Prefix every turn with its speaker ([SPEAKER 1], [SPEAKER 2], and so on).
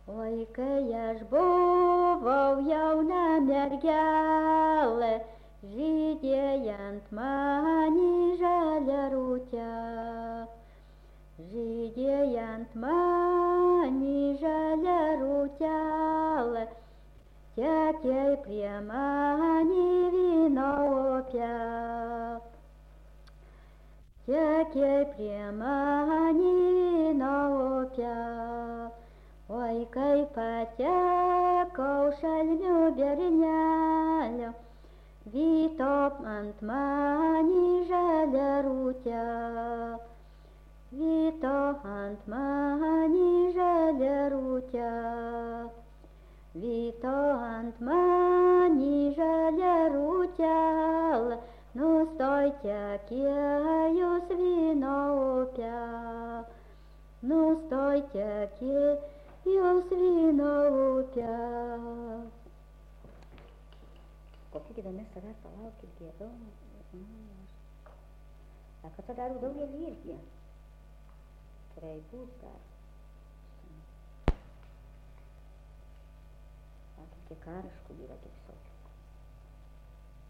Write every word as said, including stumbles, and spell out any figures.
[SPEAKER 1] Oi, kai aš buvau jauna mergelė, žydėjant man į žalią rūtę. Žydėjant man į žalią rūtelę, tekei prie mani vyno upė. Tekei prie mani vyno upė. Oi, kai patekau šalmių bernelio, vyto ant mani žalią rūtę. Vyto ant mani žalią rūtę. Vyto ant mani žalią rūtelę, nustoj tekėjus vyno upę. Nustoj tekėjus vyno upę. Kokia įdomi savęs palaukit giedojimo. Sako, tą darau daugelį irgi. Turėjai būt dar. Sakė, kiek karškų yra, kiek visokių.